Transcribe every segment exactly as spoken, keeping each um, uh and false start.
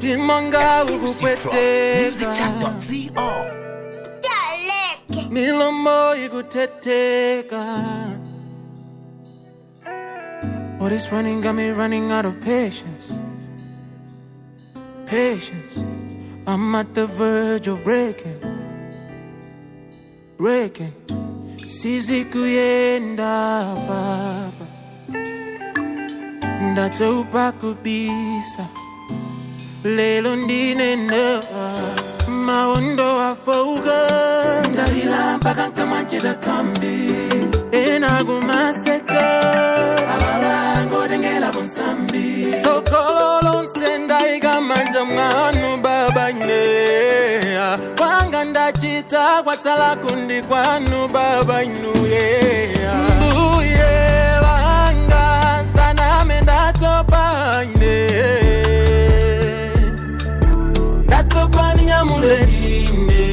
Timanga ukupweteka Milomo ikuteteka. All this running got me running out of patience. Patience. I'm at the verge of breaking. Breaking. Sizi kuyenda baba. Ndatopa kubisa. Lelo ndinenda. Maondo afoga. Ndalila mpaka nkamanchita kambi. Enagumaseka. Abarango dengela bonsambi. Sokolo senda igamanja manu baba ine. Wanga ndachita watala kundi kwanu baba inu yeah. Mbuye wanga sana menda topa ine. Datopa ni nyamule ine.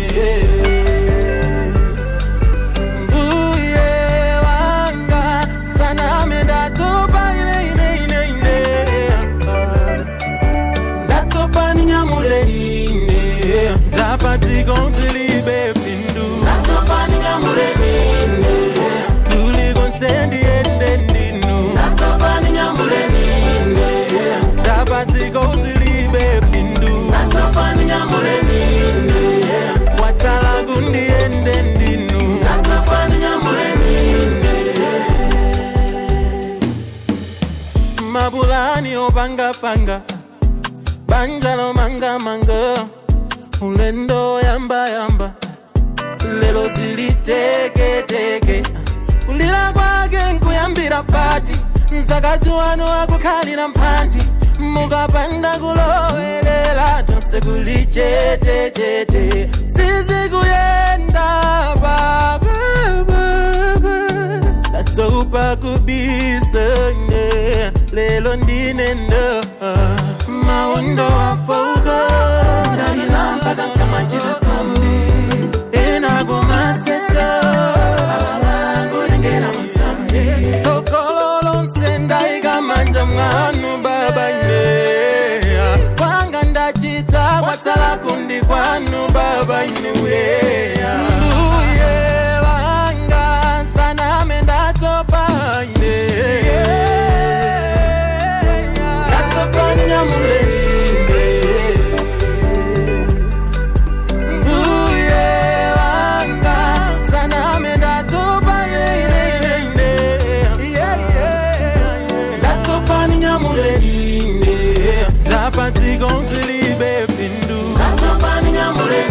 Mbuye wanga sana menda topa ine ine ine ine. Datopa ni nyamule ine. Zapati gonzilibe pindu. Datopa ni nyamule ine. Duli gonsendi ende ndinu. Datopa ni nyamule ine. Zapati gonzilibe pindu. Datopa ni nyamule ine. Watala gundi ende ndinu. Datopa ni nyamule ine. Mabulani obanga panga. Banjalo manga manga. Ulendo yamba yamba. Lelo zili teke teke. Ulila kwake nkuyambira pati. Nzakazi wano akukalira mpanti. Mugapanda kulowelela. Tonse kuli chete chete. Sizi kuyenda baba baba. Datopa kubisa nye. Lelo ndinenda. Maondo afoga. Ndalila mpaka nkamanchita kambi. Enagumaseka. Abarango dengela bonsambi. Sokolo senda igamanja manu baba ine. Wanga ndachita watala kundi kwanu baba inu yeah. Mbuye wanga sana menda topa ine. Datopa ni nyamule ine. Mbuye wanga sana menda topa ine ine ine. Yeah yeah. Datopa ni nyamule ine. Zapati gonzilibe pindu. Datopa ni nyamule